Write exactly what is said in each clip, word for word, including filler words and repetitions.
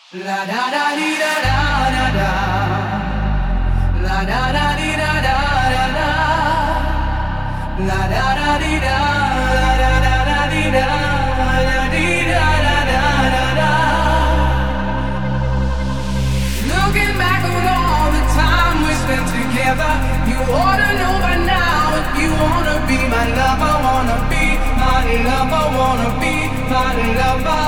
La da da dee da da da da. La da da dee da da da da. La da da dee da da da da dee da da dee da da da da da. Looking back on all the time we spent together, you ought to know by now if you wanna be my lover, wanna be my lover, wanna be my lover.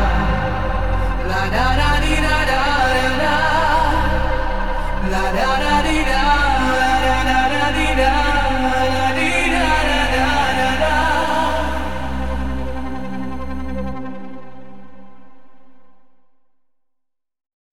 La da da